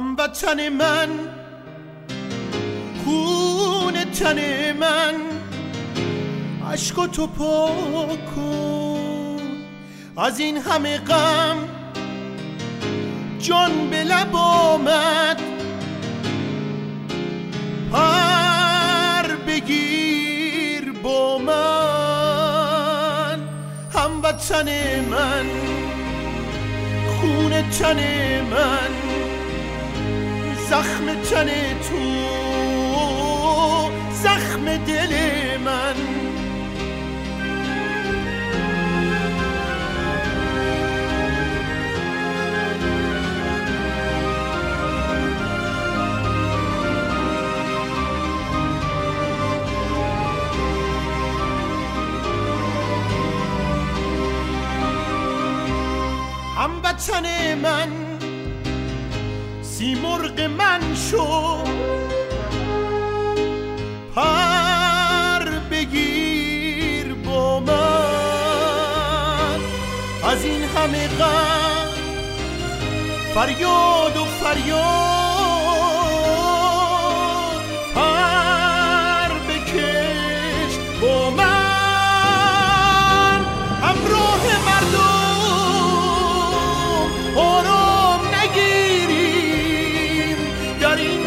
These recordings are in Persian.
هموطن من، خون تن من، عشق تو پاک کن از این همه غم. جان به لب آمد، پر بگیر با من. هموطن من، خون تن من، زخم تن تو، زخم دل من. هموطن من، سیمرغ من شو، پر بگیر با من. از این همه غم فریاد و فریاد، پر بکش با من. همراه مردم آرام نگیریم در این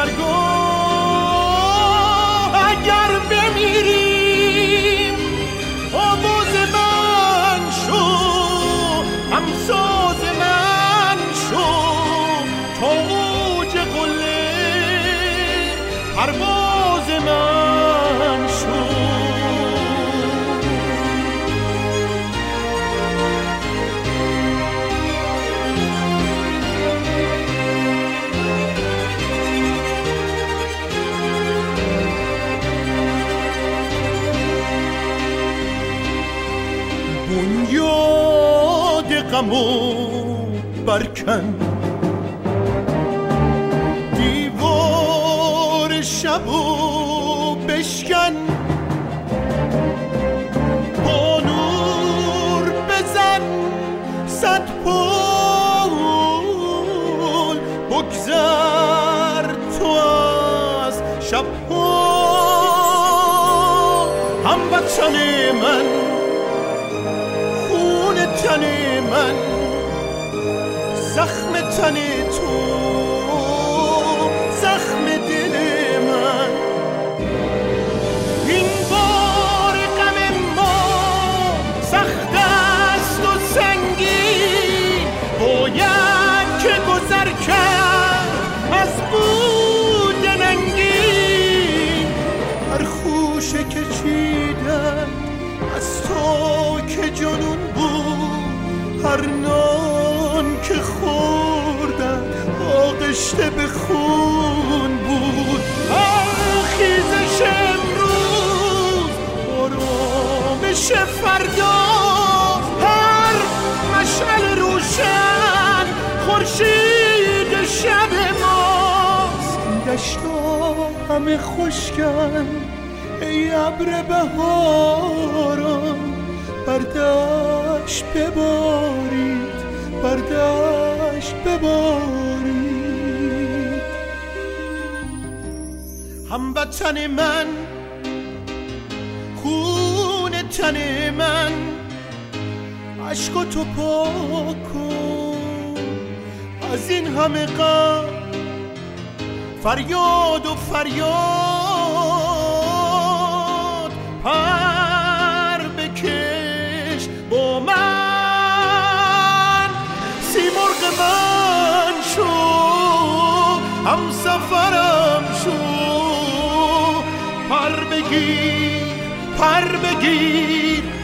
گذرگاه، اگر بمیریم. آواز من شو، همساز من شو، تا اوج قله پرواز من شو. بنیاد غمو برکن، دیوار شبو بشکن. با نور بزن صد پل، بگذر تو از شبها. هموطن من، تن من، زخم تن تو، زخم دل من. این بار غم ما سخت است و سنگین، باید که گذر کرد از بود ننگین. هر خوشه که چیدن از تو که جنون بود، هر نان که خوردن آغشته به خون بود. خیزش امروز، آرامش فردا، هر مشعل روشن خورشید شب ماست. این دشتا همه خشکن ای ابر بهاران، بردشت ببارید، بردشت ببارید. هموطن من، خون تن من، عشق تو پاک کن از این همه غم. فریاد و فریاد، پر بکش با من. سیمرغ من شو، همسفرم شو، پر بگیر، پر بگیر